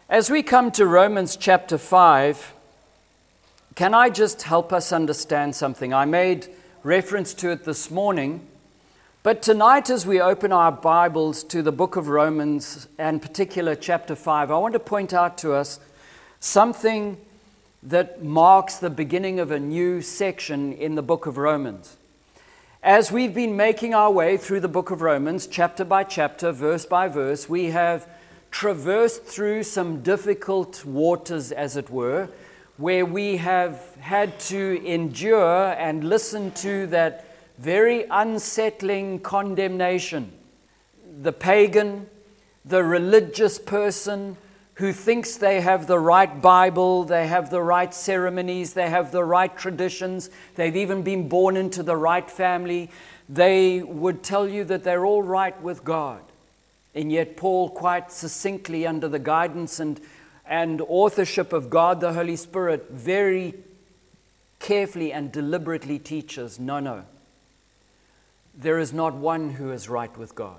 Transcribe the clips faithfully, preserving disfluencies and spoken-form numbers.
As we come to Romans chapter five, can I just help us understand something? I made reference to it this morning, but tonight as we open our Bibles to the book of Romans, and particular chapter five, I want to point out to us something that marks the beginning of a new section in the book of Romans. As we've been making our way through the book of Romans, chapter by chapter, verse by verse, we have traversed through some difficult waters, as it were, where we have had to endure and listen to that very unsettling condemnation. The pagan, the religious person who thinks they have the right Bible, they have the right ceremonies, they have the right traditions, they've even been born into the right family, they would tell you that they're all right with God. And yet Paul quite succinctly, under the guidance and, and authorship of God the Holy Spirit, very carefully and deliberately teaches, no, no, there is not one who is right with God.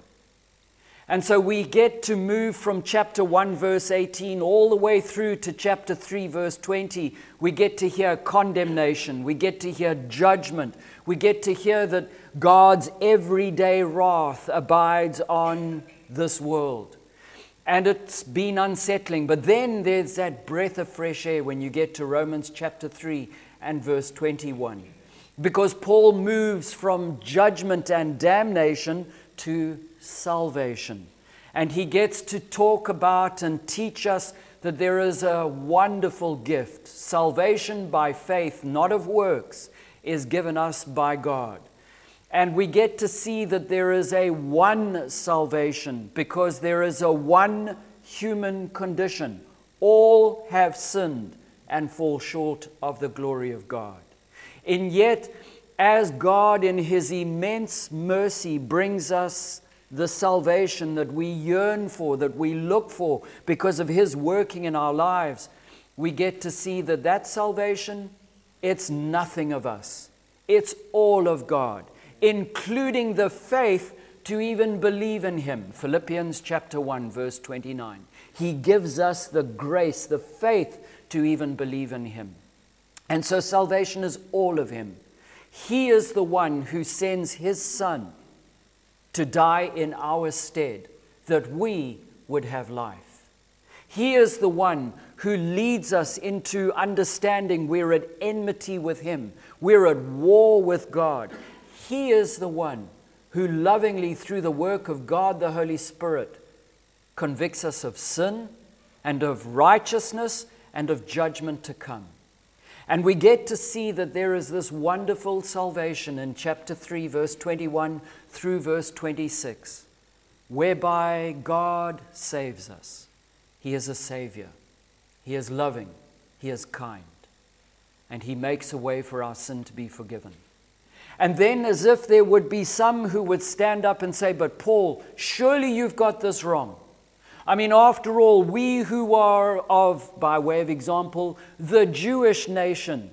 And so we get to move from chapter one, verse eighteen, all the way through to chapter three, verse twenty. We get to hear condemnation. We get to hear judgment. We get to hear that God's everyday wrath abides on this world. And it's been unsettling. But then there's that breath of fresh air when you get to Romans chapter three and verse twenty-one. Because Paul moves from judgment and damnation to salvation. And he gets to talk about and teach us that there is a wonderful gift. Salvation by faith, not of works, is given us by God. And we get to see that there is a one salvation because there is a one human condition. All have sinned and fall short of the glory of God. And yet, as God in His immense mercy brings us the salvation that we yearn for, that we look for because of His working in our lives, we get to see that that salvation, it's nothing of us. It's all of God, including the faith to even believe in Him. Philippians chapter one, verse twenty-nine. He gives us the grace, the faith to even believe in Him. And so salvation is all of Him. He is the one who sends His Son to die in our stead, that we would have life. He is the one who leads us into understanding we're at enmity with Him. We're at war with God. He is the one who lovingly, through the work of God the Holy Spirit, convicts us of sin and of righteousness and of judgment to come. And we get to see that there is this wonderful salvation in chapter three, verse twenty-one through verse twenty-six, whereby God saves us. He is a Savior. He is loving. He is kind. And He makes a way for our sin to be forgiven. And then, as if there would be some who would stand up and say, but Paul, surely you've got this wrong. I mean, after all, we who are of, by way of example, the Jewish nation,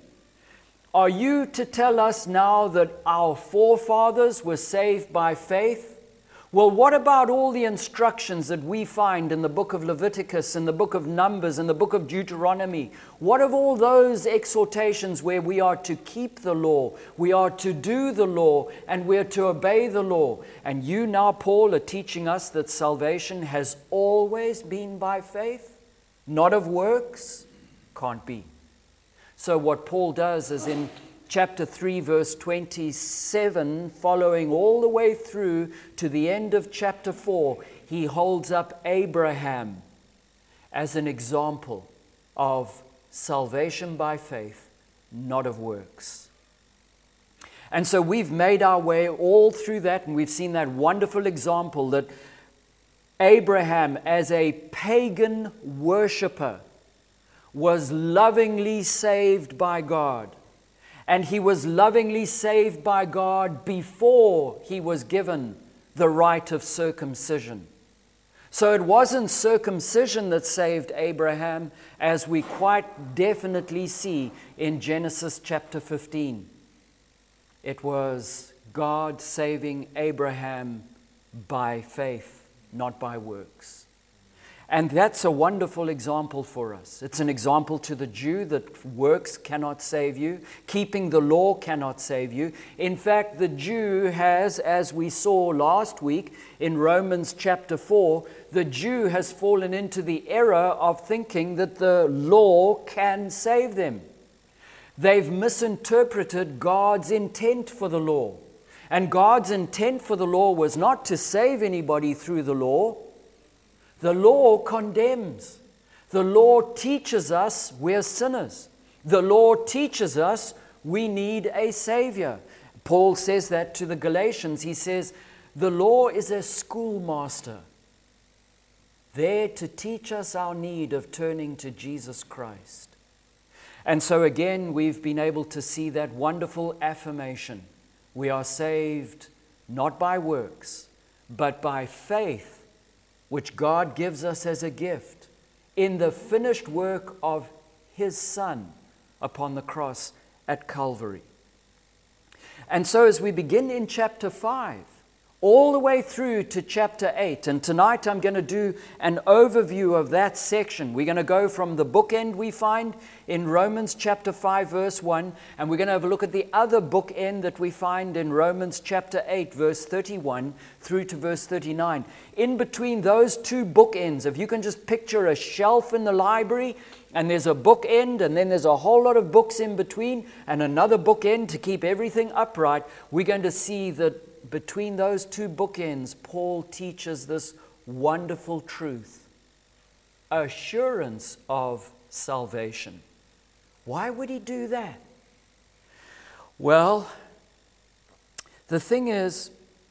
are you to tell us now that our forefathers were saved by faith? Well, what about all the instructions that we find in the book of Leviticus, in the book of Numbers, in the book of Deuteronomy? What of all those exhortations where we are to keep the law, we are to do the law, and we are to obey the law? And you now, Paul, are teaching us that salvation has always been by faith, not of works? Can't be. So what Paul does is in chapter three, verse twenty-seven, following all the way through to the end of chapter four, he holds up Abraham as an example of salvation by faith, not of works. And so we've made our way all through that, and we've seen that wonderful example that Abraham, as a pagan worshiper, was lovingly saved by God. And he was lovingly saved by God before he was given the rite of circumcision. So it wasn't circumcision that saved Abraham, as we quite definitely see in Genesis chapter fifteen. It was God saving Abraham by faith, not by works. And that's a wonderful example for us. It's an example to the Jew that works cannot save you. Keeping the law cannot save you. In fact, the Jew has, as we saw last week in Romans chapter four, the Jew has fallen into the error of thinking that the law can save them. They've misinterpreted God's intent for the law. And God's intent for the law was not to save anybody through the law. The law condemns. The law teaches us we're sinners. The law teaches us we need a Savior. Paul says that to the Galatians. He says, the law is a schoolmaster, there to teach us our need of turning to Jesus Christ. And so again, we've been able to see that wonderful affirmation. We are saved not by works, but by faith, which God gives us as a gift in the finished work of His Son upon the cross at Calvary. And so as we begin in chapter five, all the way through to chapter eight, and tonight I'm going to do an overview of that section. We're going to go from the bookend we find in Romans chapter five, verse one, and we're going to have a look at the other bookend that we find in Romans chapter eight, verse thirty-one through to verse thirty-nine. In between those two bookends, if you can just picture a shelf in the library, and there's a bookend, and then there's a whole lot of books in between, and another bookend to keep everything upright, we're going to see that between those two bookends, Paul teaches this wonderful truth. Assurance of salvation. Why would he do that? Well, the thing is,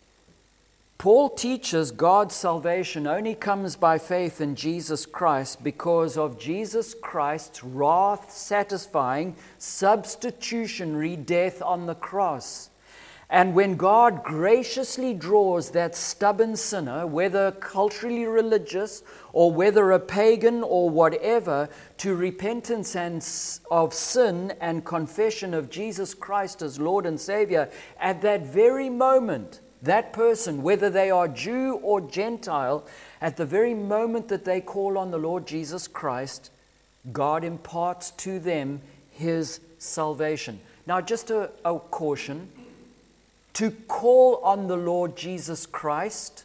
Paul teaches God's salvation only comes by faith in Jesus Christ because of Jesus Christ's wrath-satisfying substitutionary death on the cross. And when God graciously draws that stubborn sinner, whether culturally religious or whether a pagan or whatever, to repentance and of sin and confession of Jesus Christ as Lord and Savior, at that very moment, that person, whether they are Jew or Gentile, at the very moment that they call on the Lord Jesus Christ, God imparts to them His salvation. Now, just a, a caution. To call on the Lord Jesus Christ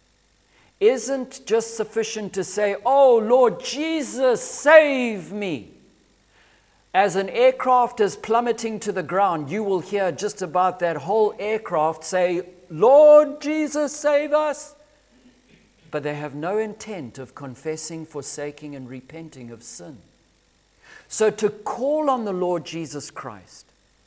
isn't just sufficient to say, "Oh, Lord Jesus, save me." As an aircraft is plummeting to the ground, you will hear just about that whole aircraft say, "Lord Jesus, save us." But they have no intent of confessing, forsaking, and repenting of sin. So to call on the Lord Jesus Christ,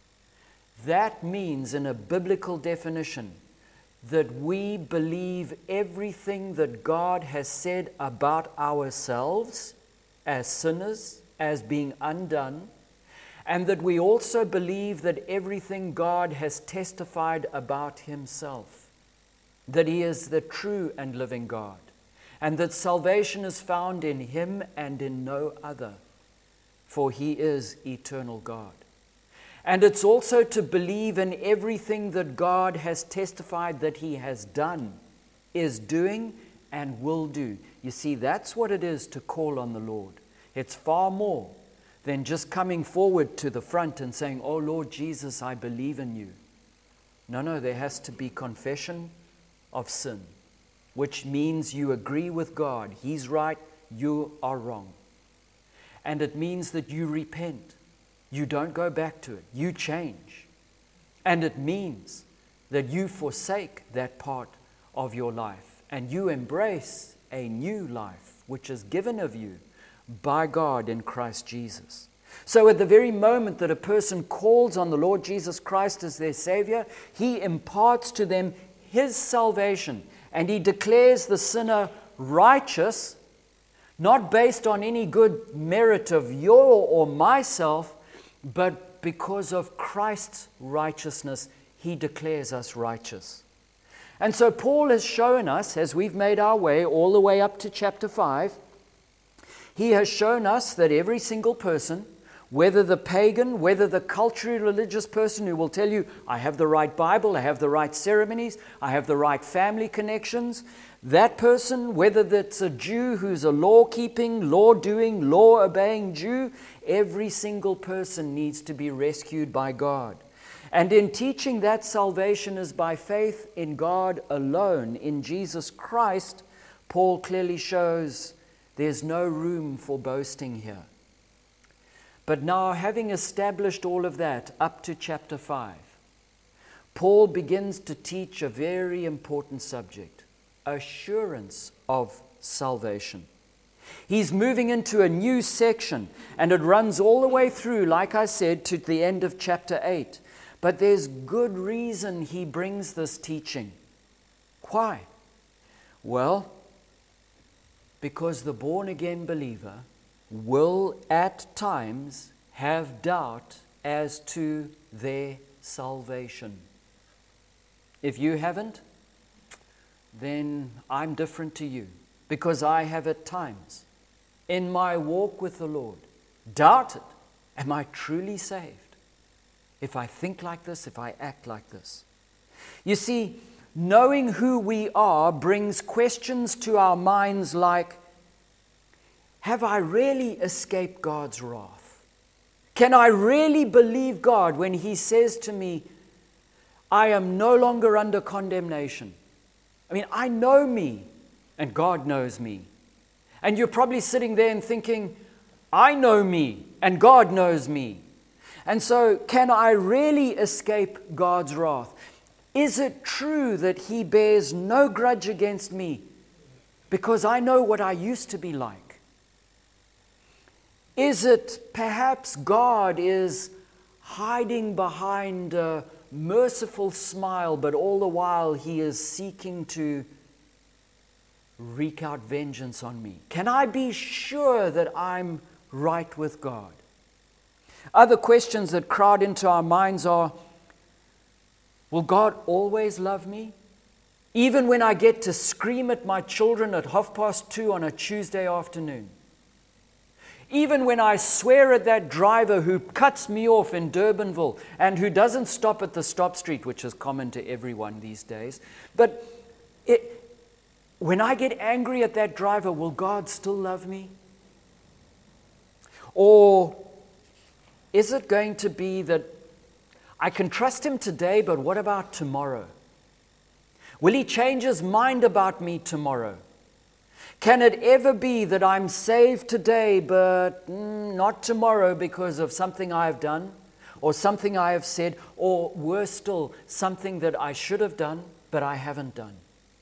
that means, in a biblical definition, that we believe everything that God has said about ourselves as sinners, as being undone, and that we also believe that everything God has testified about Himself, that He is the true and living God, and that salvation is found in Him and in no other, for He is eternal God. And it's also to believe in everything that God has testified that He has done, is doing, and will do. You see, that's what it is to call on the Lord. It's far more than just coming forward to the front and saying, "Oh, Lord Jesus, I believe in you." No, no, there has to be confession of sin, which means you agree with God. He's right, you are wrong. And it means that you repent. You don't go back to it. You change. And it means that you forsake that part of your life and you embrace a new life which is given of you by God in Christ Jesus. So at the very moment that a person calls on the Lord Jesus Christ as their Savior, He imparts to them His salvation and He declares the sinner righteous, not based on any good merit of your or myself, but because of Christ's righteousness, He declares us righteous. And so Paul has shown us, as we've made our way all the way up to chapter five, he has shown us that every single person, whether the pagan, whether the culturally religious person who will tell you, "I have the right Bible, I have the right ceremonies, I have the right family connections," That person, whether that's a Jew who's a law-keeping, law-doing, law-obeying Jew, every single person needs to be rescued by God. And in teaching that salvation is by faith in God alone, in Jesus Christ, Paul clearly shows there's no room for boasting here. But now, having established all of that up to chapter five, Paul begins to teach a very important subject, assurance of salvation. He's moving into a new section, and it runs all the way through, like I said, to the end of chapter eight. But there's good reason he brings this teaching. Why? Well, because the born-again believer will at times have doubt as to their salvation. If you haven't, then I'm different to you, because I have at times, in my walk with the Lord, doubted, am I truly saved? If I think like this, if I act like this. You see, knowing who we are brings questions to our minds like, have I really escaped God's wrath? Can I really believe God when He says to me, I am no longer under condemnation? I mean, I know me, and God knows me. And you're probably sitting there and thinking, I know me, and God knows me. And so, can I really escape God's wrath? Is it true that He bears no grudge against me because I know what I used to be like? Is it perhaps God is hiding behind a merciful smile, but all the while He is seeking to wreak out vengeance on me? Can I be sure that I'm right with God? Other questions that crowd into our minds are, will God always love me? Even when I get to scream at my children at half past two on a Tuesday afternoon? Even when I swear at that driver who cuts me off in Durbanville and who doesn't stop at the stop street, which is common to everyone these days. But it, when I get angry at that driver, will God still love me? Or is it going to be that I can trust Him today, but what about tomorrow? Will He change His mind about me tomorrow? Can it ever be that I'm saved today, but mm, not tomorrow because of something I have done, or something I have said, or worse still, something that I should have done, but I haven't done?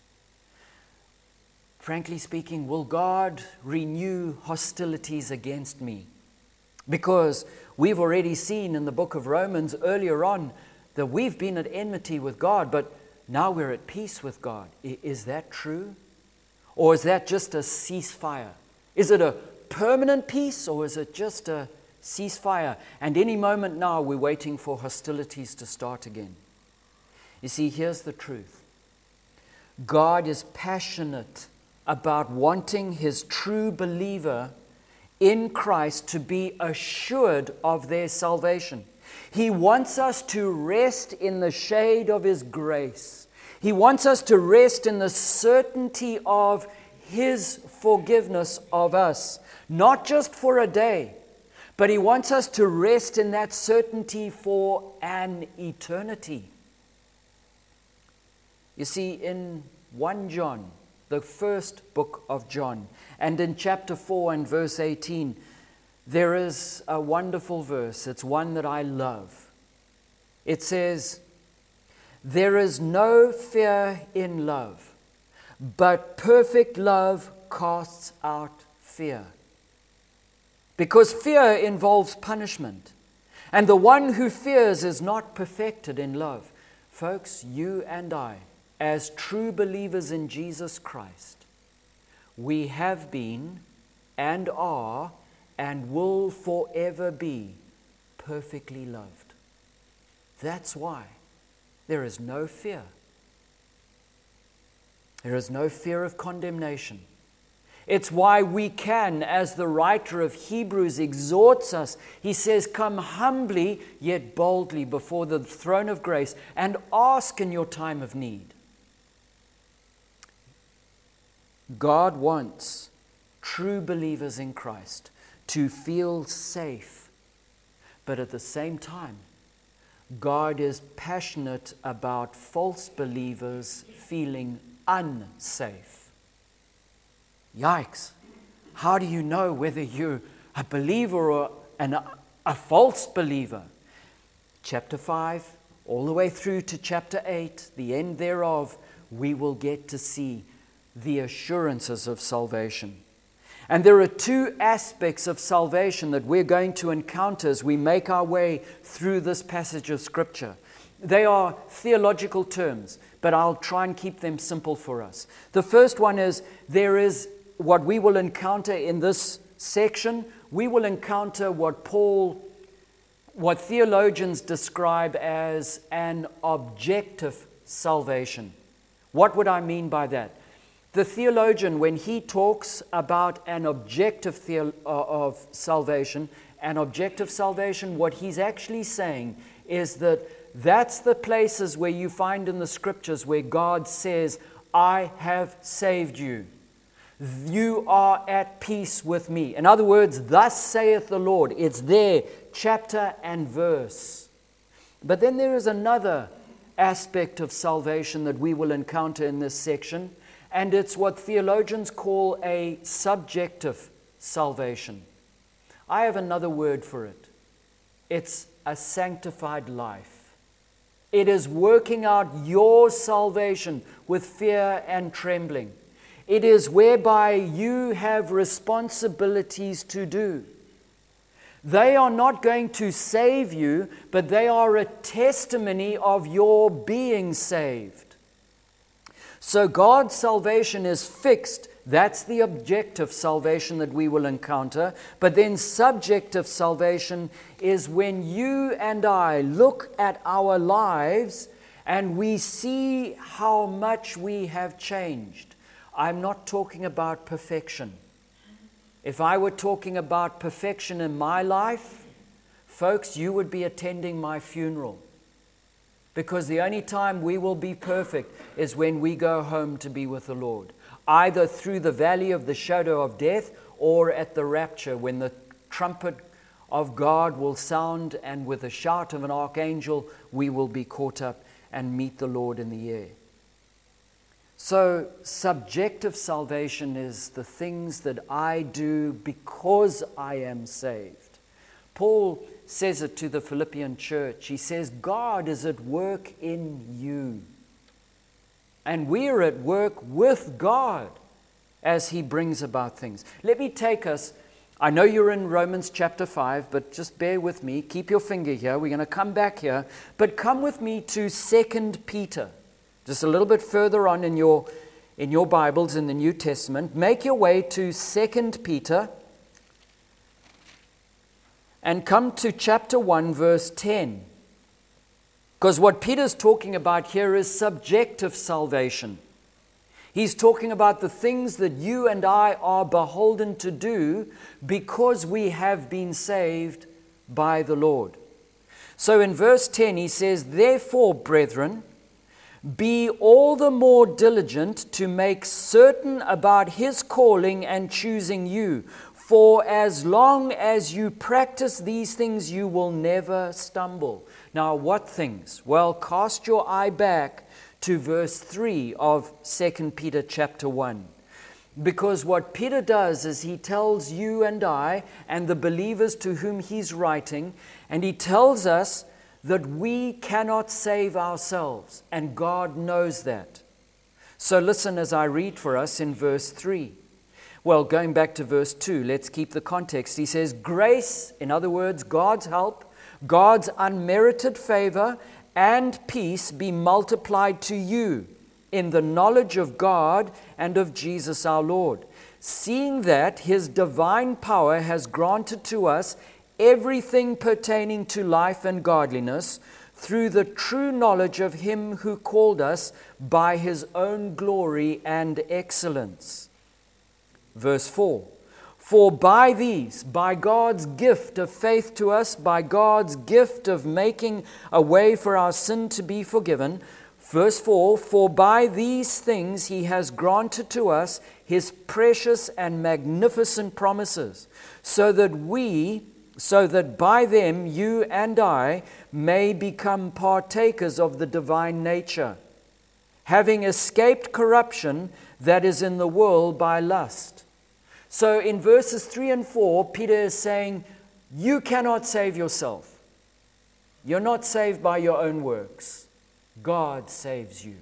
Frankly speaking, will God renew hostilities against me? Because we've already seen in the book of Romans earlier on that we've been at enmity with God, but now we're at peace with God. I- is that true? Or is that just a ceasefire? Is it a permanent peace, or is it just a ceasefire? And any moment now we're waiting for hostilities to start again. You see, here's the truth. God is passionate about wanting His true believer in Christ to be assured of their salvation. He wants us to rest in the shade of His grace. He wants us to rest in the certainty of His forgiveness of us, not just for a day, but He wants us to rest in that certainty for an eternity. You see, in First John, the first book of John, and in chapter four and verse eighteen, there is a wonderful verse. It's one that I love. It says, there is no fear in love, but perfect love casts out fear. Because fear involves punishment, and the one who fears is not perfected in love. Folks, you and I, as true believers in Jesus Christ, we have been and are and will forever be perfectly loved. That's why there is no fear. There is no fear of condemnation. It's why we can, as the writer of Hebrews exhorts us, he says, come humbly yet boldly before the throne of grace and ask in your time of need. God wants true believers in Christ to feel safe, but at the same time, God is passionate about false believers feeling unsafe. Yikes! How do you know whether you're a believer or an, a false believer? Chapter five, all the way through to chapter eight, the end thereof, we will get to see the assurances of salvation. And there are two aspects of salvation that we're going to encounter as we make our way through this passage of Scripture. They are theological terms, but I'll try and keep them simple for us. The first one is there is what we will encounter in this section. We will encounter what Paul, what theologians describe as an objective salvation. What would I mean by that? The theologian, when he talks about an objective theo- of salvation, an objective salvation, what he's actually saying is that that's the places where you find in the Scriptures where God says, I have saved you. You are at peace with me. In other words, thus saith the Lord. It's there, chapter and verse. But then there is another aspect of salvation that we will encounter in this section, and it's what theologians call a subjective salvation. I have another word for it. It's a sanctified life. It is working out your salvation with fear and trembling. It is whereby you have responsibilities to do. They are not going to save you, but they are a testimony of your being saved. So God's salvation is fixed. That's the objective salvation that we will encounter. But then subjective salvation is when you and I look at our lives and we see how much we have changed. I'm not talking about perfection. If I were talking about perfection in my life, folks, you would be attending my funeral. Because the only time we will be perfect is when we go home to be with the Lord. Either through the valley of the shadow of death or at the rapture when the trumpet of God will sound and with a shout of an archangel we will be caught up and meet the Lord in the air. So subjective salvation is the things that I do because I am saved. Paul says it to the Philippian church. He says, God is at work in you. And we're at work with God as He brings about things. Let me take us, I know you're in Romans chapter five, but just bear with me. Keep your finger here. We're going to come back here. But come with me to Second Peter. Just a little bit further on in your, in your Bibles in the New Testament. Make your way to Second Peter. And come to chapter one, verse ten. Because what Peter's talking about here is subjective salvation. He's talking about the things that you and I are beholden to do because we have been saved by the Lord. So in verse ten, he says, therefore, brethren, be all the more diligent to make certain about His calling and choosing you. For as long as you practice these things, you will never stumble. Now, what things? Well, cast your eye back to verse three of Second Peter chapter one. Because what Peter does is he tells you and I and the believers to whom he's writing, and he tells us that we cannot save ourselves, and God knows that. So listen as I read for us in verse three. Well, going back to verse two, let's keep the context. He says, grace, in other words, God's help, God's unmerited favor and peace be multiplied to you in the knowledge of God and of Jesus our Lord, seeing that His divine power has granted to us everything pertaining to life and godliness through the true knowledge of Him who called us by His own glory and excellence. Verse four, for by these, by God's gift of faith to us, by God's gift of making a way for our sin to be forgiven, Verse four, for by these things he has granted to us his precious and magnificent promises, so that we, so that by them you and I may become partakers of the divine nature, having escaped corruption that is in the world by lust. So in verses three and four, Peter is saying, you cannot save yourself. You're not saved by your own works. God saves you.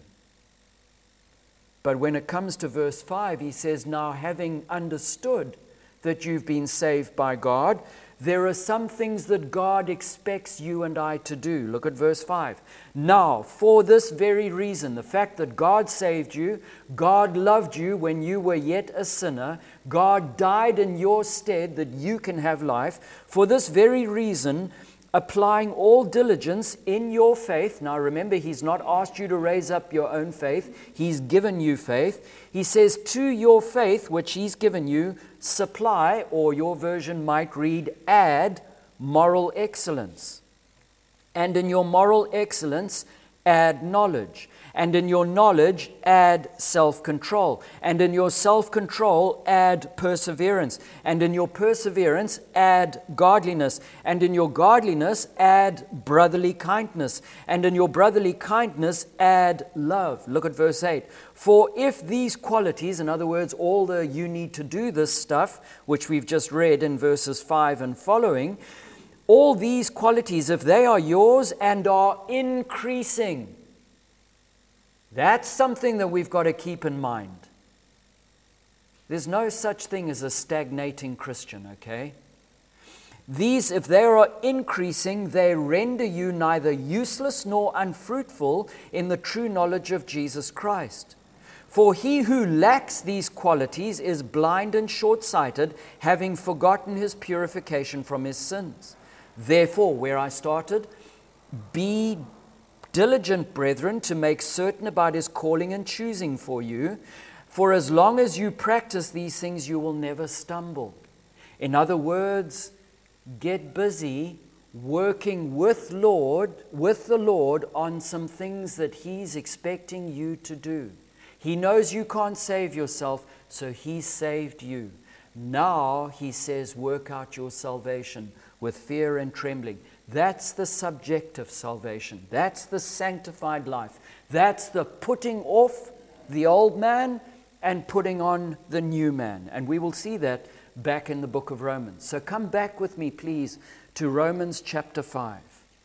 But when it comes to verse five, he says, now having understood that you've been saved by God, there are some things that God expects you and I to do. Look at verse five. Now, for this very reason, the fact that God saved you, God loved you when you were yet a sinner, God died in your stead that you can have life. For this very reason, applying all diligence in your faith. Now remember, he's not asked you to raise up your own faith. He's given you faith. He says, to your faith, which he's given you, supply, or your version might read, add moral excellence. And in your moral excellence, add knowledge. And in your knowledge, add self-control. And in your self-control, add perseverance. And in your perseverance, add godliness. And in your godliness, add brotherly kindness. And in your brotherly kindness, add love. Look at verse eight. For if these qualities, in other words, all the you need to do this stuff, which we've just read in verses five and following, all these qualities, if they are yours and are increasing, that's something that we've got to keep in mind. There's no such thing as a stagnating Christian, okay? These, if they are increasing, they render you neither useless nor unfruitful in the true knowledge of Jesus Christ. For he who lacks these qualities is blind and short-sighted, having forgotten his purification from his sins. Therefore, where I started, be diligent, brethren, to make certain about his calling and choosing for you. For as long as you practice these things, you will never stumble. In other words, get busy working with Lord, with the Lord on some things that he's expecting you to do. He knows you can't save yourself, so he saved you. Now, he says, work out your salvation with fear and trembling. That's the subjective salvation. That's the sanctified life. That's the putting off the old man and putting on the new man. And we will see that back in the book of Romans. So come back with me, please, to Romans chapter five.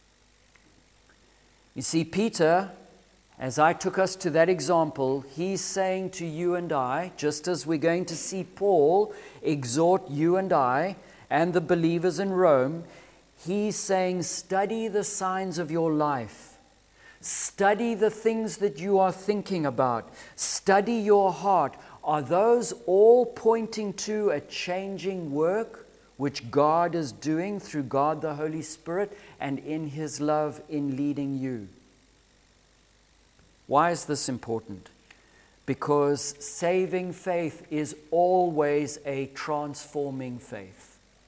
You see, Peter, as I took us to that example, he's saying to you and I, just as we're going to see Paul exhort you and I and the believers in Rome, he's saying, study the signs of your life. Study the things that you are thinking about. Study your heart. Are those all pointing to a changing work which God is doing through God the Holy Spirit and in his love in leading you? Why is this important? Because saving faith is always a transforming faith.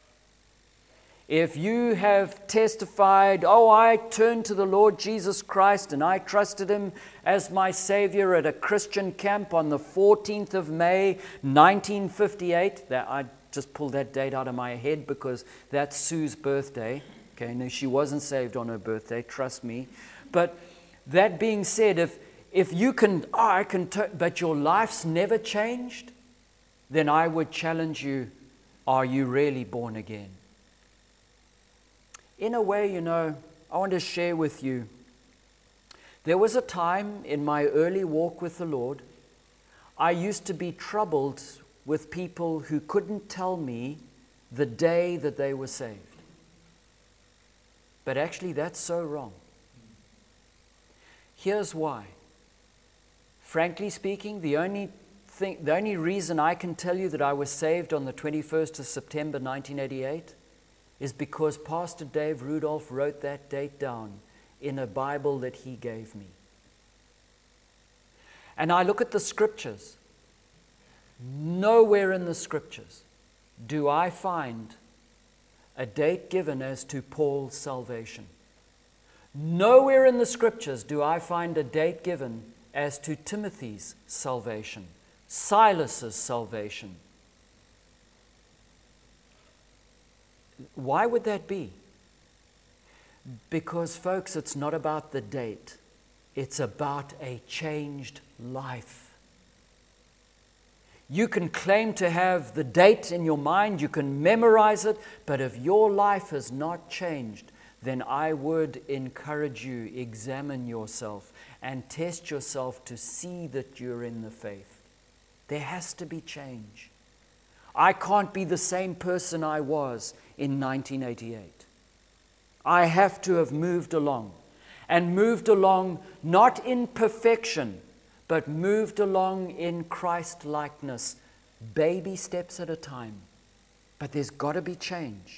If you have testified, oh, I turned to the Lord Jesus Christ and I trusted him as my Savior at a Christian camp on the fourteenth of May, nineteen fifty-eight, that I just pulled that date out of my head because that's Sue's birthday. Okay, no, she wasn't saved on her birthday, trust me. But that being said, if if you can, oh, I can, t- but your life's never changed, then I would challenge you, are you really born again? In a way, you know, I want to share with you, there was a time in my early walk with the Lord, I used to be troubled with people who couldn't tell me the day that they were saved. But actually, that's so wrong. Here's why. Frankly speaking, the only thing, the only reason I can tell you that I was saved on the twenty-first of September nineteen eighty-eight is because Pastor Dave Rudolph wrote that date down in a Bible that he gave me. And I look at the scriptures. Nowhere in the scriptures do I find a date given as to Paul's salvation. Nowhere in the scriptures do I find a date given as to Timothy's salvation, Silas's salvation. Why would that be? Because, folks, it's not about the date. It's about a changed life. You can claim to have the date in your mind, you can memorize it, but if your life has not changed, then I would encourage you, examine yourself and test yourself to see that you're in the faith. There has to be change. I can't be the same person I was in nineteen eighty-eight. I have to have moved along, and moved along not in perfection, but moved along in Christ-likeness, baby steps at a time. But there's got to be change.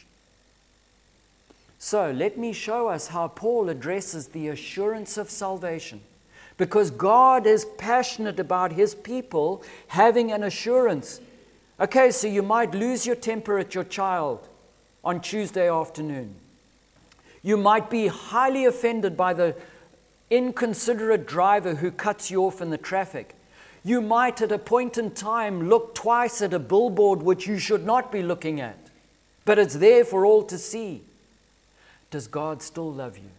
So let me show us how Paul addresses the assurance of salvation. Because God is passionate about His people having an assurance. Okay, so you might lose your temper at your child on Tuesday afternoon. You might be highly offended by the inconsiderate driver who cuts you off in the traffic. You might at a point in time look twice at a billboard which you should not be looking at. But it's there for all to see. Does God still love you?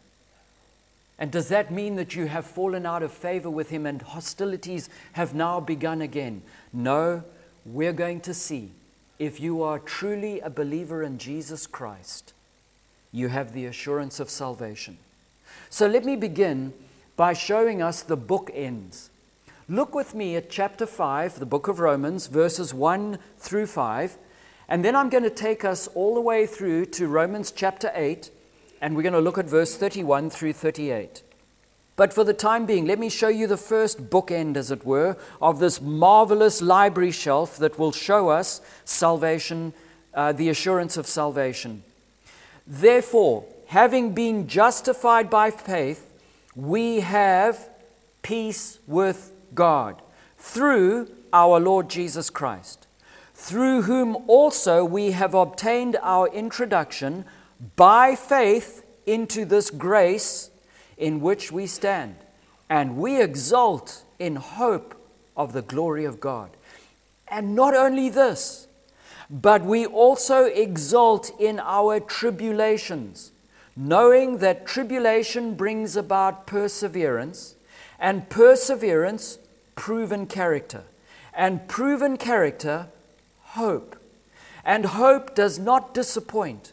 And does that mean that you have fallen out of favor with Him and hostilities have now begun again? No, we're going to see if you are truly a believer in Jesus Christ, you have the assurance of salvation. So let me begin by showing us the bookends. Look with me at chapter five, the book of Romans, verses one through five. And then I'm going to take us all the way through to Romans chapter eight. And we're going to look at verse thirty-one through thirty-eight. But for the time being, let me show you the first bookend, as it were, of this marvelous library shelf that will show us salvation, uh, the assurance of salvation. Therefore, having been justified by faith, we have peace with God through our Lord Jesus Christ, through whom also we have obtained our introduction by faith into this grace in which we stand, and we exult in hope of the glory of God. And not only this, but we also exult in our tribulations, knowing that tribulation brings about perseverance, and perseverance, proven character, and proven character, hope. And hope does not disappoint,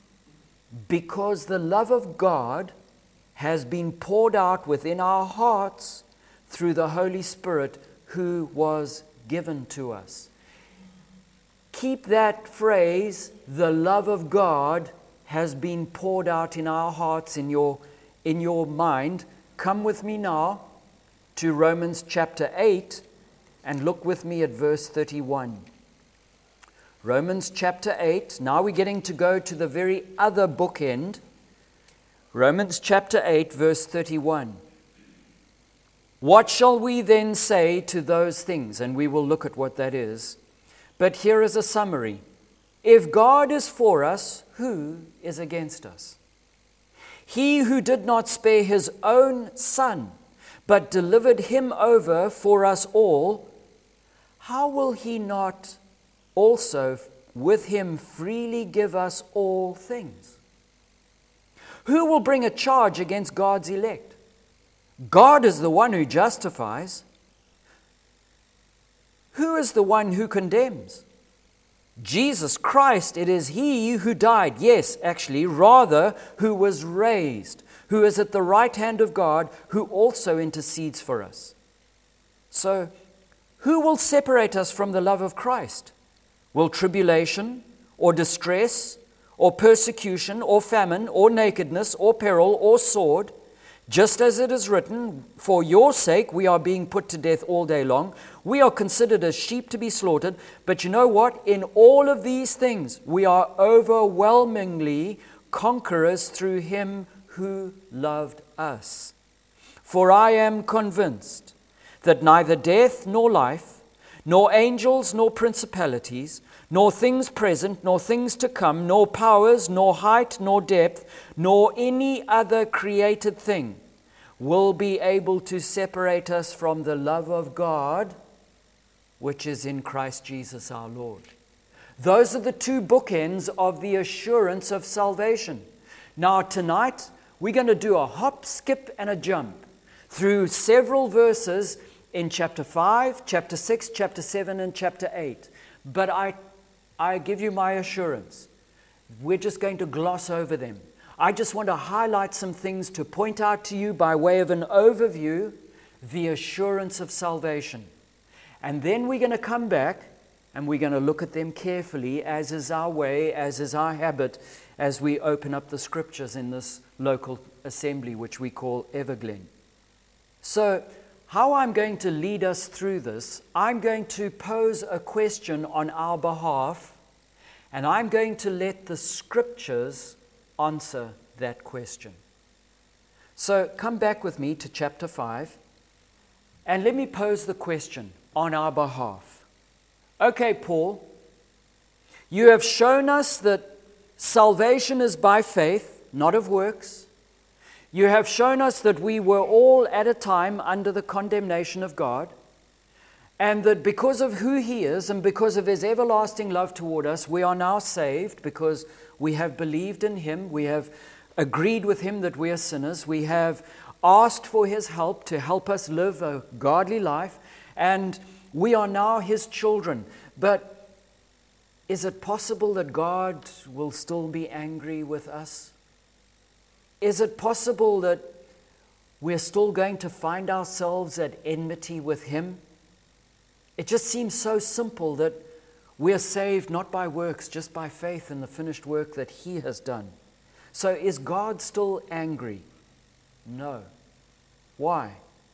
because the love of God has been poured out within our hearts through the Holy Spirit who was given to us. Keep that phrase, the love of God has been poured out in our hearts, in your, in your mind. Come with me now to Romans chapter eight and look with me at verse thirty-one. Romans chapter eight. Now we're getting to go to the very other bookend. Romans chapter eight, verse thirty-one. What shall we then say to those things? And we will look at what that is. But here is a summary. If God is for us, who is against us? He who did not spare His own Son, but delivered Him over for us all, how will He not also with Him freely give us all things? Who will bring a charge against God's elect? God is the one who justifies. Who is the one who condemns? Jesus Christ, it is He who died, yes, actually, rather, who was raised, who is at the right hand of God, who also intercedes for us. So, who will separate us from the love of Christ? Will tribulation or distress or persecution or famine or nakedness or peril or sword? Just as it is written, for your sake we are being put to death all day long. We are considered as sheep to be slaughtered. But you know what? In all of these things we are overwhelmingly conquerors through Him who loved us. For I am convinced that neither death nor life, nor angels nor principalities, nor things present, nor things to come, nor powers, nor height, nor depth, nor any other created thing will be able to separate us from the love of God, which is in Christ Jesus our Lord. Those are the two bookends of the assurance of salvation. Now tonight, we're going to do a hop, skip, and a jump through several verses in chapter five, chapter six, chapter seven, and chapter eight. But I, I give you my assurance. We're just going to gloss over them. I just want to highlight some things to point out to you by way of an overview, the assurance of salvation. And then we're going to come back and we're going to look at them carefully, as is our way, as is our habit, as we open up the scriptures in this local assembly, which we call Everglen. So, how I'm going to lead us through this, I'm going to pose a question on our behalf, and I'm going to let the scriptures answer that question. So, come back with me to chapter five, and let me pose the question on our behalf. Okay, Paul, you have shown us that salvation is by faith, not of works. You have shown us that we were all at a time under the condemnation of God, and that because of who He is and because of His everlasting love toward us, we are now saved because we have believed in Him, we have agreed with Him that we are sinners, we have asked for His help to help us live a godly life, and we are now His children. But is it possible that God will still be angry with us? Is it possible that we're still going to find ourselves at enmity with Him? It just seems so simple that we're saved not by works, just by faith in the finished work that He has done. So is God still angry? No. Why?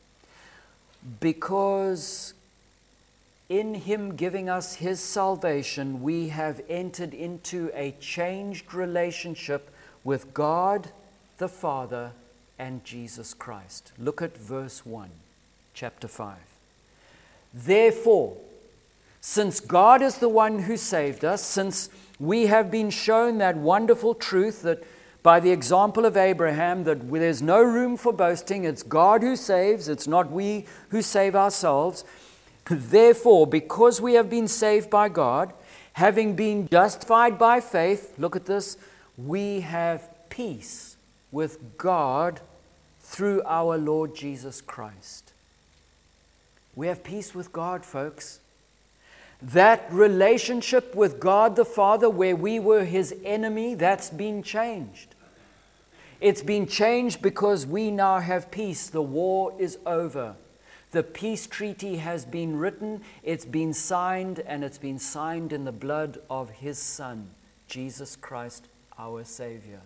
Because in Him giving us His salvation, we have entered into a changed relationship with God the Father and Jesus Christ. Look at verse one, chapter five. Therefore, since God is the one who saved us, since we have been shown that wonderful truth that by the example of Abraham, that there's no room for boasting, it's God who saves, it's not we who save ourselves. Therefore, because we have been saved by God, having been justified by faith, look at this, we have peace with God through our Lord Jesus Christ. We have peace with God, folks. That relationship with God the Father, where we were His enemy, that's been changed. It's been changed because we now have peace. The war is over. The peace treaty has been written, it's been signed, and it's been signed in the blood of His Son, Jesus Christ, our Savior.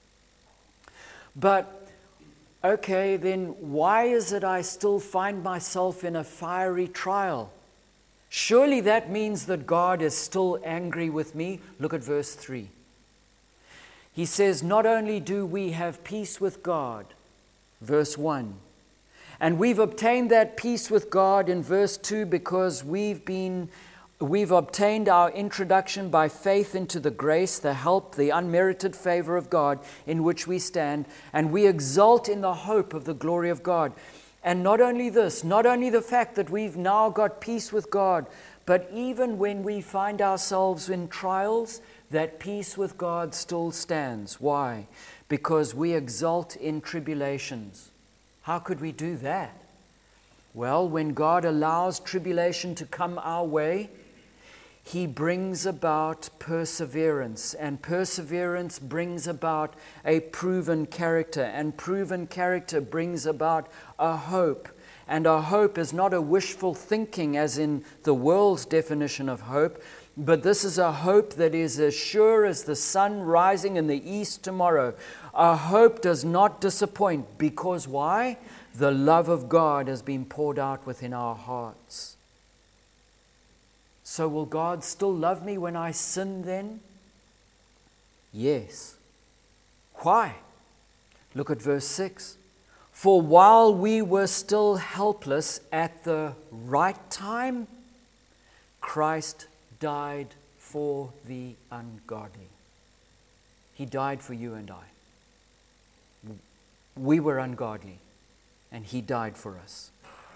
But, okay, then why is it I still find myself in a fiery trial? Surely that means that God is still angry with me. Look at verse three. He says, not only do we have peace with God, verse one, and we've obtained that peace with God in verse two because we've been, we've obtained our introduction by faith into the grace, the help, the unmerited favor of God in which we stand, and we exult in the hope of the glory of God. And not only this, not only the fact that we've now got peace with God, but even when we find ourselves in trials, that peace with God still stands. Why? Because we exult in tribulations. How could we do that? Well, when God allows tribulation to come our way, He brings about perseverance, and perseverance brings about a proven character, and proven character brings about a hope. And a hope is not a wishful thinking as in the world's definition of hope, but this is a hope that is as sure as the sun rising in the east tomorrow. Our hope does not disappoint because why? The love of God has been poured out within our hearts. So will God still love me when I sin then? Yes. Why? Look at verse six. For while we were still helpless at the right time, Christ died for the ungodly. He died for you and I. We were ungodly, and He died for us.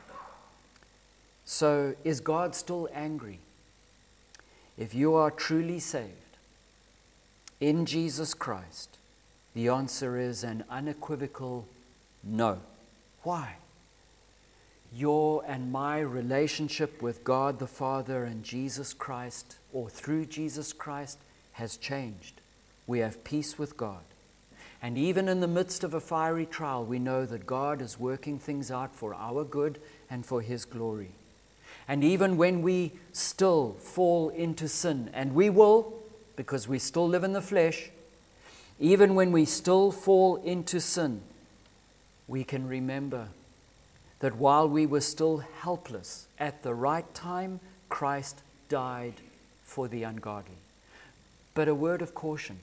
So, is God still angry? If you are truly saved in Jesus Christ, the answer is an unequivocal no. Why? Your and my relationship with God the Father and Jesus Christ, or through Jesus Christ, has changed. We have peace with God. And even in the midst of a fiery trial, we know that God is working things out for our good and for His glory. And even when we still fall into sin, and we will, because we still live in the flesh, even when we still fall into sin, we can remember that while we were still helpless, at the right time, Christ died for the ungodly. But a word of caution.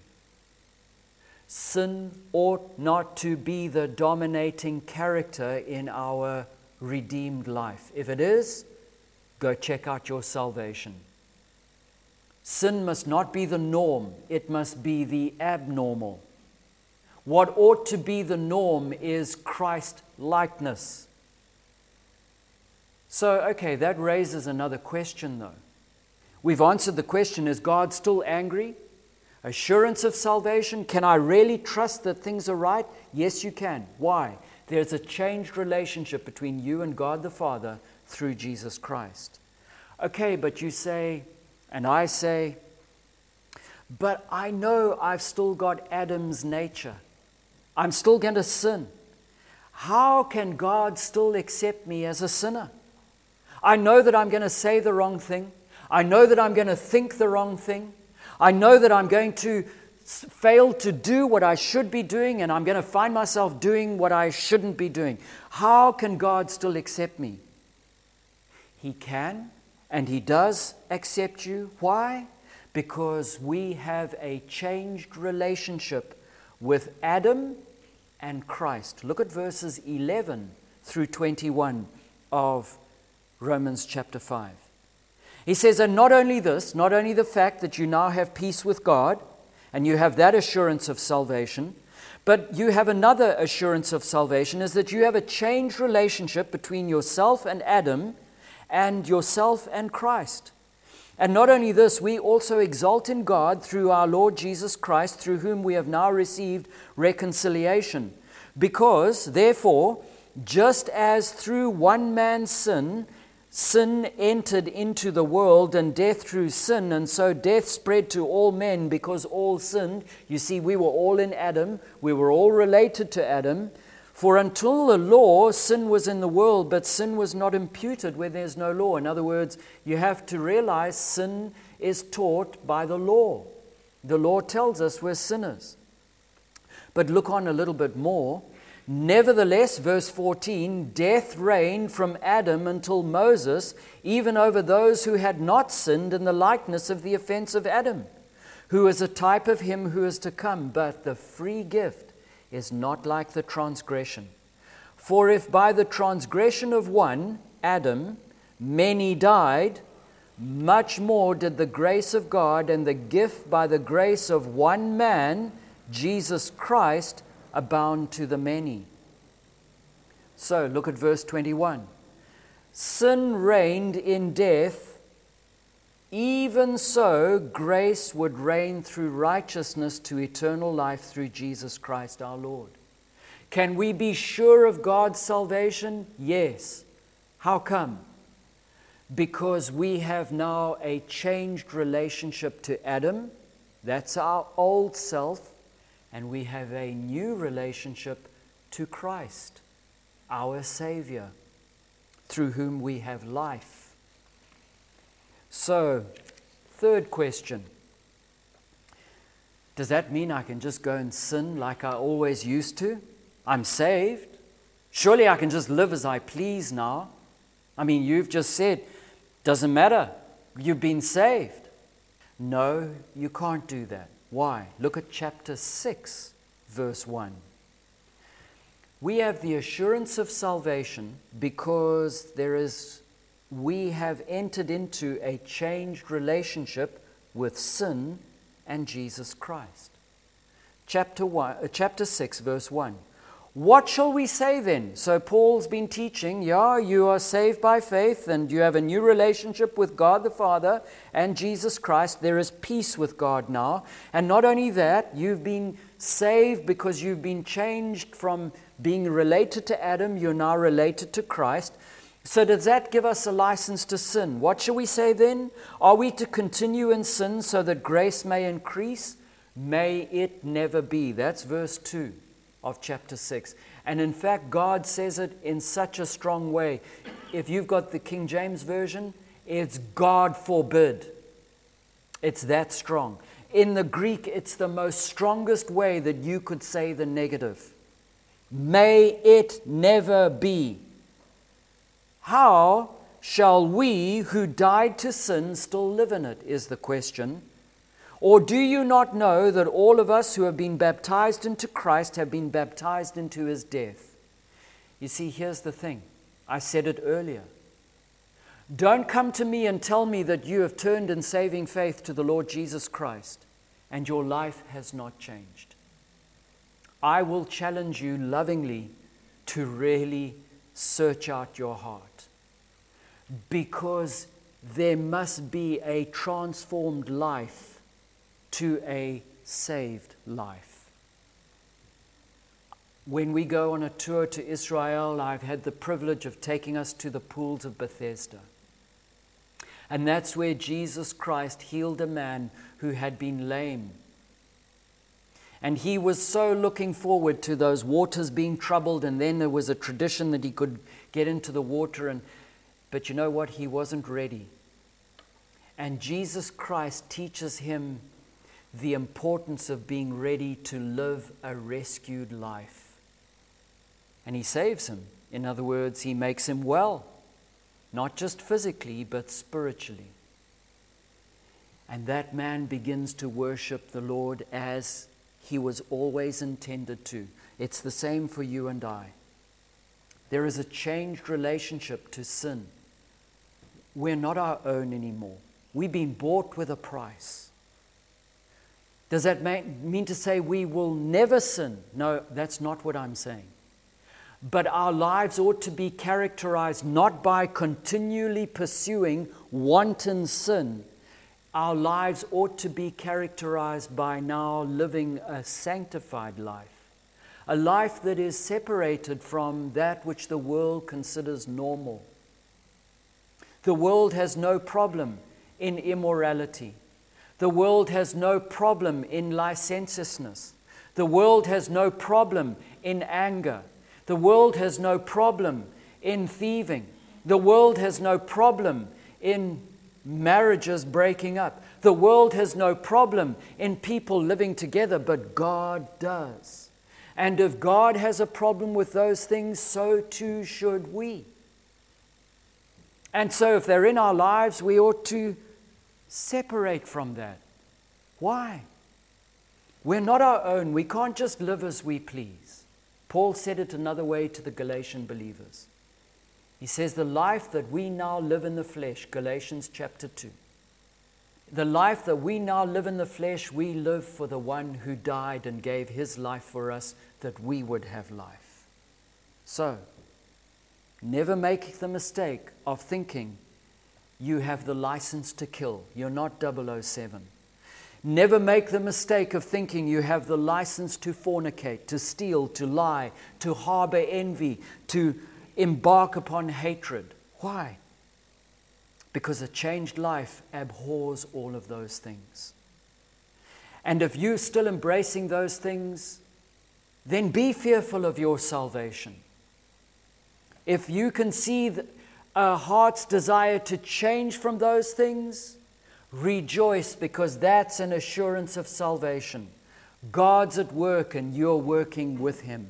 Sin ought not to be the dominating character in our redeemed life. If it is, go check out your salvation. Sin must not be the norm. It must be the abnormal. What ought to be the norm is Christ-likeness. So, okay, that raises another question, though. We've answered the question, is God still angry? Assurance of salvation. Can I really trust that things are right? Yes, you can. Why? There's a changed relationship between you and God the Father through Jesus Christ. Okay, but you say, and I say, but I know I've still got Adam's nature. I'm still going to sin. How can God still accept me as a sinner? I know that I'm going to say the wrong thing. I know that I'm going to think the wrong thing. I know that I'm going to fail to do what I should be doing, and I'm going to find myself doing what I shouldn't be doing. How can God still accept me? He can, and He does accept you. Why? Because we have a changed relationship with Adam and Christ. Look at verses eleven through twenty-one of Romans chapter five. He says, and not only this, not only the fact that you now have peace with God, and you have that assurance of salvation, but you have another assurance of salvation, is that you have a changed relationship between yourself and Adam, and yourself and Christ. And not only this, we also exalt in God through our Lord Jesus Christ, through whom we have now received reconciliation. Because, therefore, just as through one man's sin, sin entered into the world, and death through sin, and so death spread to all men because all sinned. You see, we were all in Adam. We were all related to Adam. For until the law, sin was in the world, but sin was not imputed where there's no law. In other words, you have to realize sin is taught by the law. The law tells us we're sinners. But look on a little bit more. Nevertheless, verse fourteen, death reigned from Adam until Moses, even over those who had not sinned in the likeness of the offense of Adam, who is a type of him who is to come. But the free gift is not like the transgression. For if by the transgression of one, Adam, many died, much more did the grace of God and the gift by the grace of one man, Jesus Christ, abound to the many. So look at verse twenty-one. Sin reigned in death, even so grace would reign through righteousness to eternal life through Jesus Christ our Lord. Can we be sure of God's salvation? Yes. How come? Because we have now a changed relationship to Adam. That's our old self. And we have a new relationship to Christ, our Savior, through whom we have life. So, third question. Does that mean I can just go and sin like I always used to? I'm saved. Surely I can just live as I please now. I mean, you've just said, doesn't matter. You've been saved. No, you can't do that. Why? Look at chapter six, verse one. We have the assurance of salvation because there is, we have entered into a changed relationship with sin and Jesus Christ. Chapter one, uh, chapter six, verse one. What shall we say then? So Paul's been teaching, yeah, you are saved by faith and you have a new relationship with God the Father and Jesus Christ. There is peace with God now. And not only that, you've been saved because you've been changed from being related to Adam. You're now related to Christ. So does that give us a license to sin? What shall we say then? Are we to continue in sin so that grace may increase? May it never be. That's verse two of chapter six. And in fact, God says it in such a strong way. If you've got the King James Version, it's God forbid. It's that strong. In the Greek, it's the most strongest way that you could say the negative. May it never be. How shall we who died to sin still live in it, is the question. Or do you not know that all of us who have been baptized into Christ have been baptized into his death? You see, here's the thing. I said it earlier. Don't come to me and tell me that you have turned in saving faith to the Lord Jesus Christ and your life has not changed. I will challenge you lovingly to really search out your heart, because there must be a transformed life to a saved life. When we go on a tour to Israel, I've had the privilege of taking us to the pools of Bethesda. And that's where Jesus Christ healed a man who had been lame. And he was so looking forward to those waters being troubled, and then there was a tradition that he could get into the water. And but you know what? He wasn't ready. And Jesus Christ teaches him the importance of being ready to live a rescued life. And he saves him. In other words, he makes him well, not just physically, but spiritually. And that man begins to worship the Lord as he was always intended to. It's the same for you and I. There is a changed relationship to sin. We're not our own anymore. We've been bought with a price. Does that mean to say we will never sin? No, that's not what I'm saying. But our lives ought to be characterized not by continually pursuing wanton sin. Our lives ought to be characterized by now living a sanctified life, a life that is separated from that which the world considers normal. The world has no problem in immorality. The world has no problem in licentiousness. The world has no problem in anger. The world has no problem in thieving. The world has no problem in marriages breaking up. The world has no problem in people living together, but God does. And if God has a problem with those things, so too should we. And so if they're in our lives, we ought to separate from that. Why? We're not our own. We can't just live as we please. Paul said it another way to the Galatian believers. He says, the life that we now live in the flesh, Galatians chapter two, the life that we now live in the flesh, we live for the one who died and gave his life for us that we would have life. So, never make the mistake of thinking you have the license to kill. You're not double oh seven. Never make the mistake of thinking you have the license to fornicate, to steal, to lie, to harbor envy, to embark upon hatred. Why? Because a changed life abhors all of those things. And if you're still embracing those things, then be fearful of your salvation. If you can see a heart's desire to change from those things, rejoice, because that's an assurance of salvation. God's at work and you're working with him.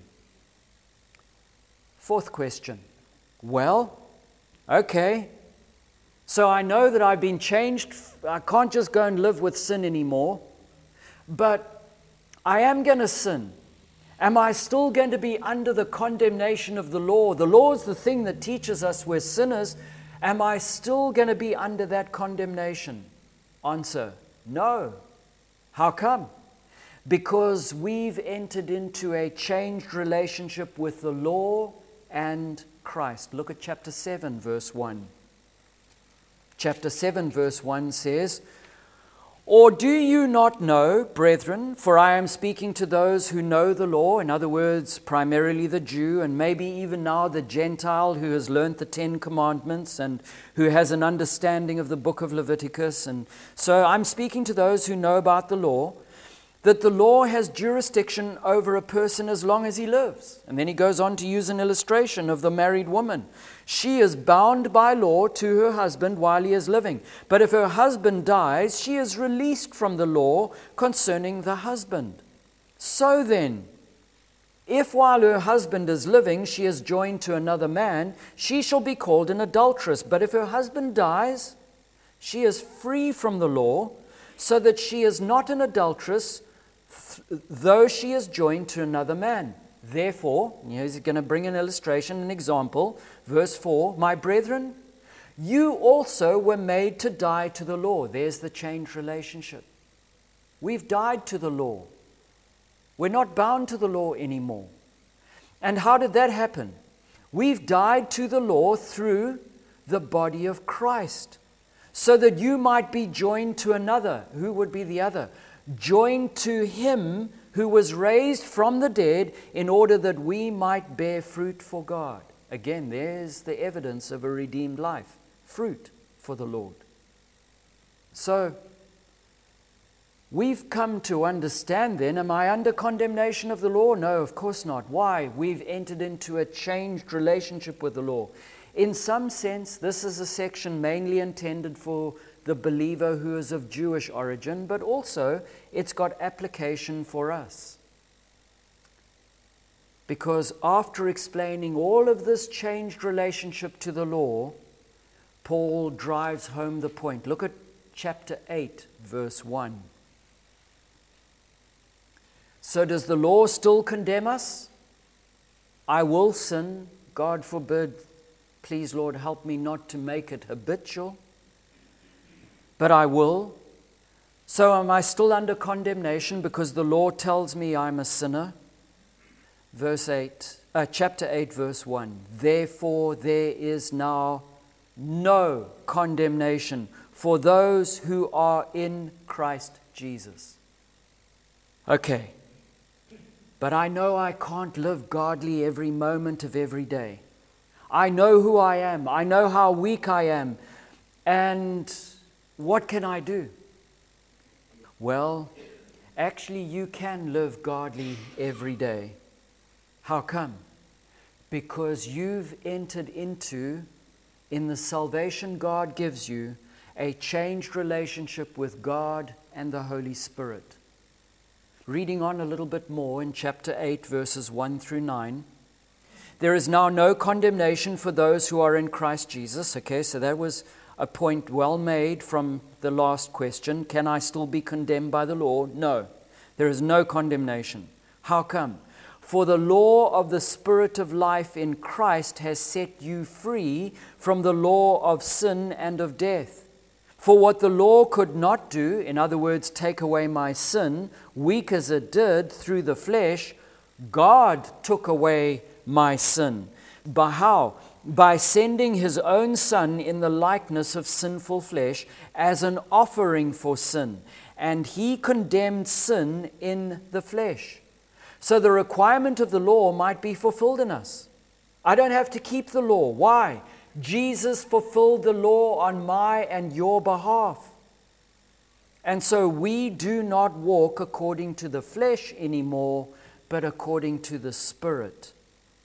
Fourth question. Well, okay, so I know that I've been changed. I can't just go and live with sin anymore, but I am going to sin. Am I still going to be under the condemnation of the law? The law is the thing that teaches us we're sinners. Am I still going to be under that condemnation? Answer, No. How come? Because we've entered into a changed relationship with the law and Christ. Look at chapter seven, verse one. Chapter seven, verse one says, "Or do you not know, brethren, for I am speaking to those who know the law," in other words, primarily the Jew, and maybe even now the Gentile who has learnt the Ten Commandments and who has an understanding of the book of Leviticus. And so I'm speaking to those who know about the law, that the law has jurisdiction over a person as long as he lives. And then he goes on to use an illustration of the married woman. She is bound by law to her husband while he is living. But if her husband dies, she is released from the law concerning the husband. So then, if while her husband is living, she is joined to another man, she shall be called an adulteress. But if her husband dies, she is free from the law, so that she is not an adulteress, though she is joined to another man. Therefore," he's going to bring an illustration, an example, verse four, "My brethren, you also were made to die to the law." There's the changed relationship. We've died to the law. We're not bound to the law anymore. And how did that happen? We've died to the law through the body of Christ, so that you might be joined to another. Who would be the other? Joined to him who was raised from the dead, in order that we might bear fruit for God. Again, there's the evidence of a redeemed life. Fruit for the Lord. So, we've come to understand then, am I under condemnation of the law? No, of course not. Why? We've entered into a changed relationship with the law. In some sense, this is a section mainly intended for the believer who is of Jewish origin, but also it's got application for us. Because after explaining all of this changed relationship to the law, Paul drives home the point. Look at chapter eight, verse one. "So does the law still condemn us? I will sin, God forbid. Please, Lord, help me not to make it habitual. But I will. So am I still under condemnation because the law tells me I'm a sinner?" Verse eight, uh, chapter eight, verse one. "Therefore there is now no condemnation for those who are in Christ Jesus." Okay. But I know I can't live godly every moment of every day. I know who I am. I know how weak I am. And what can I do? Well, actually you can live godly every day. How come? Because you've entered into, in the salvation God gives you, a changed relationship with God and the Holy Spirit. Reading on a little bit more in chapter eight, verses one through nine. "There is now no condemnation for those who are in Christ Jesus." Okay, so that was a point well made from the last question. Can I still be condemned by the law? No, there is no condemnation. How come? "For the law of the Spirit of life in Christ has set you free from the law of sin and of death. For what the law could not do," in other words, take away my sin, "weak as it did through the flesh, God took away my sin." By how? "By sending his own Son in the likeness of sinful flesh as an offering for sin. And he condemned sin in the flesh." So the requirement of the law might be fulfilled in us. I don't have to keep the law. Why? Jesus fulfilled the law on my and your behalf. And so we do not walk according to the flesh anymore, but according to the Spirit.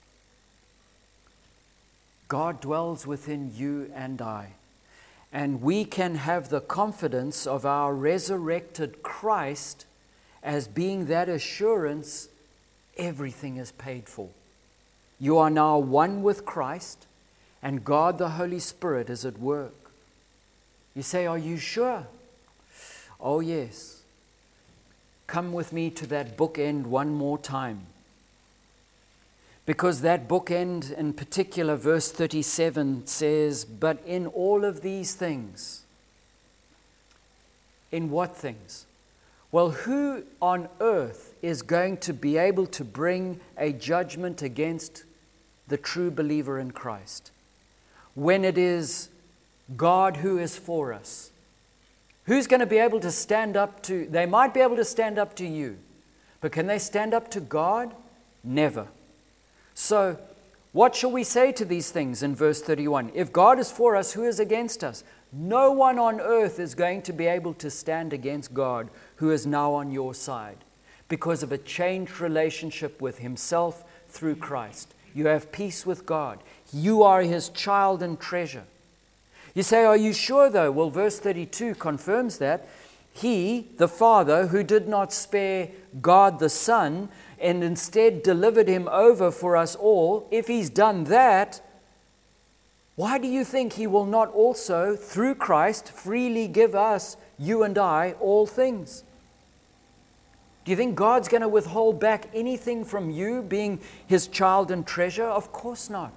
God dwells within you and I, and we can have the confidence of our resurrected Christ as being that assurance everything is paid for. You are now one with Christ, and God the Holy Spirit is at work. You say, "Are you sure?" Oh yes. Come with me to that bookend one more time. Because that bookend, in particular, verse thirty-seven says, "But in all of these things, In what things? Well, who on earth is going to be able to bring a judgment against the true believer in Christ when it is God who is for us? Who's going to be able to stand up to, they might be able to stand up to you, but can they stand up to God? Never. So, what shall we say to these things in verse thirty-one? If God is for us, who is against us? No one on earth is going to be able to stand against God who is now on your side because of a changed relationship with Himself through Christ. You have peace with God. You are His child and treasure. You say, are you sure though? Well, verse thirty-two confirms that. He, the Father, who did not spare God the Son and instead delivered Him over for us all, if He's done that, why do you think He will not also, through Christ, freely give us, you and I, all things? Do you think God's going to withhold back anything from you being His child and treasure? Of course not.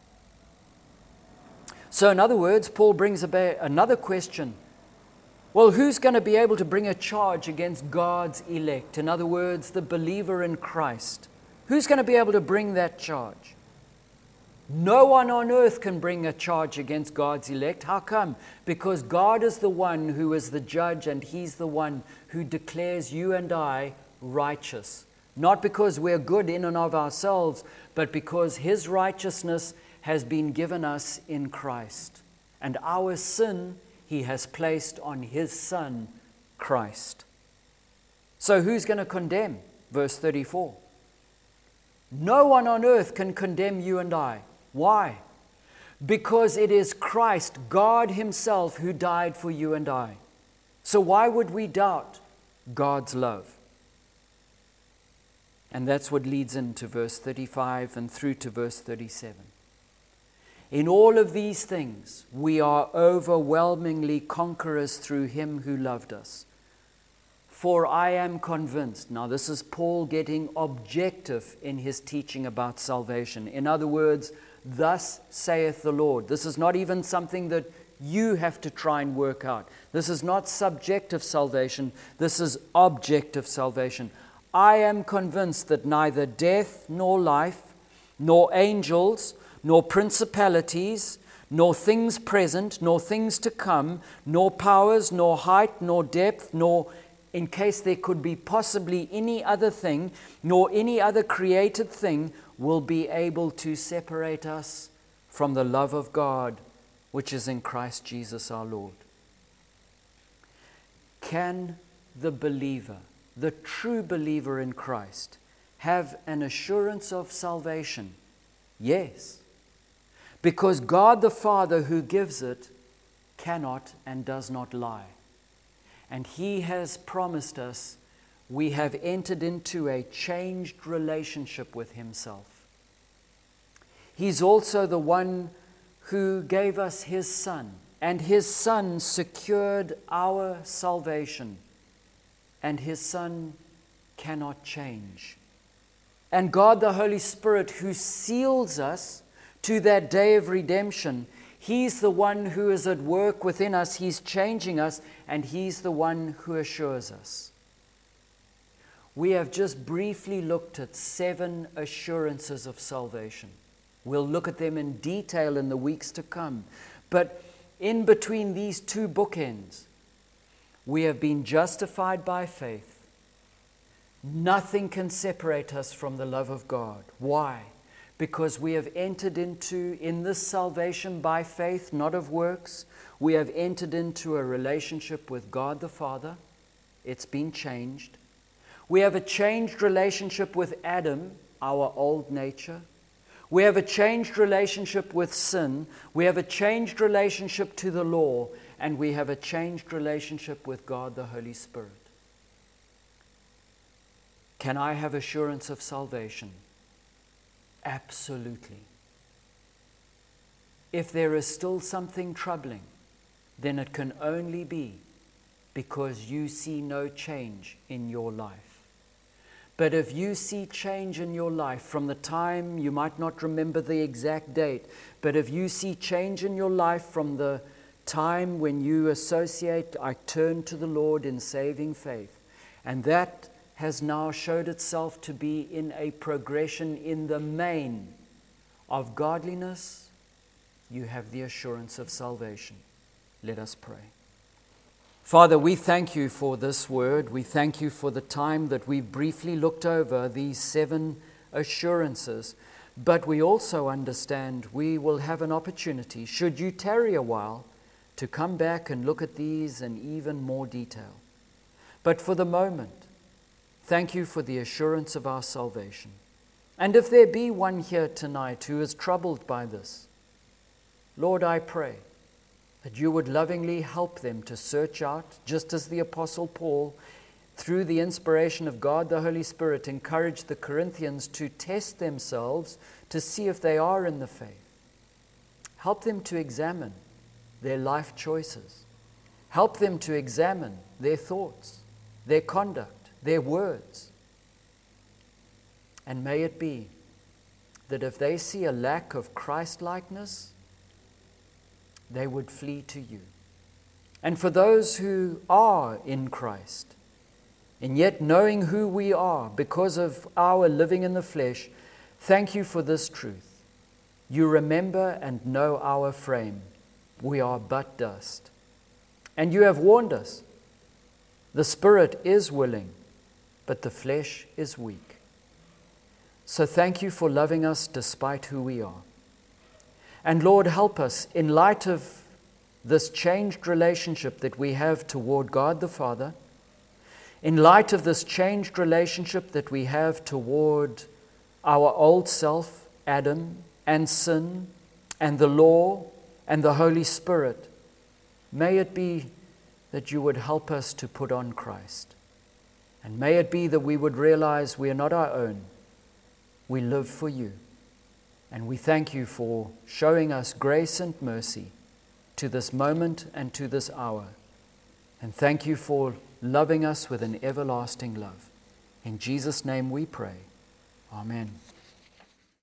So in other words, Paul brings about another question. Well, who's going to be able to bring a charge against God's elect? In other words, the believer in Christ. Who's going to be able to bring that charge? No one on earth can bring a charge against God's elect. How come? Because God is the one who is the judge, and He's the one who declares you and I righteous. Not because we're good in and of ourselves, but because His righteousness has been given us in Christ. And our sin He has placed on His Son, Christ. So who's going to condemn? Verse thirty-four. No one on earth can condemn you and I. Why? Because it is Christ, God Himself, who died for you and I. So why would we doubt God's love? And that's what leads into verse thirty-five and through to verse thirty-seven. In all of these things, we are overwhelmingly conquerors through Him who loved us. For I am convinced. Now this is Paul getting objective in his teaching about salvation. In other words, thus saith the Lord. This is not even something that you have to try and work out. This is not subjective salvation. This is objective salvation. I am convinced that neither death nor life, nor angels, nor principalities, nor things present, nor things to come, nor powers, nor height, nor depth, nor, in case there could be possibly any other thing, nor any other created thing, will be able to separate us from the love of God, which is in Christ Jesus our Lord. Can the believer, the true believer in Christ, have an assurance of salvation? Yes. Because God the Father who gives it cannot and does not lie. And He has promised us we have entered into a changed relationship with Himself. He's also the one who gave us His Son, and His Son secured our salvation, and His Son cannot change. And God the Holy Spirit who seals us to that day of redemption, He's the one who is at work within us. He's changing us, and He's the one who assures us. We have just briefly looked at seven assurances of salvation. We'll look at them in detail in the weeks to come. But in between these two bookends, we have been justified by faith. Nothing can separate us from the love of God. Why? Because we have entered into, in this salvation by faith, not of works, we have entered into a relationship with God the Father. It's been changed. We have a changed relationship with Adam, our old nature. We have a changed relationship with sin. We have a changed relationship to the law. And we have a changed relationship with God the Holy Spirit. Can I have assurance of salvation? Absolutely. If there is still something troubling, then it can only be because you see no change in your life. But if you see change in your life from the time, you might not remember the exact date, but if you see change in your life from the time when you associate, I turn to the Lord in saving faith. And that has now showed itself to be in a progression in the main of godliness. You have the assurance of salvation. Let us pray. Father, we thank you for this word. We thank you for the time that we've briefly looked over these seven assurances. But we also understand we will have an opportunity, should you tarry a while, to come back and look at these in even more detail. But for the moment, thank you for the assurance of our salvation. And if there be one here tonight who is troubled by this, Lord, I pray that you would lovingly help them to search out, just as the Apostle Paul, through the inspiration of God the Holy Spirit, encouraged the Corinthians to test themselves to see if they are in the faith. Help them to examine their life choices. Help them to examine their thoughts, their conduct, their words. And may it be that if they see a lack of Christ-likeness, they would flee to you. And for those who are in Christ, and yet knowing who we are because of our living in the flesh, thank you for this truth. You remember and know our frame. We are but dust. And you have warned us. The spirit is willing, but the flesh is weak. So thank you for loving us despite who we are. And Lord, help us in light of this changed relationship that we have toward God the Father, in light of this changed relationship that we have toward our old self, Adam, and sin, and the law, and the Holy Spirit, may it be that you would help us to put on Christ. And may it be that we would realize we are not our own. We live for you. And we thank you for showing us grace and mercy to this moment and to this hour. And thank you for loving us with an everlasting love. In Jesus' name we pray. Amen.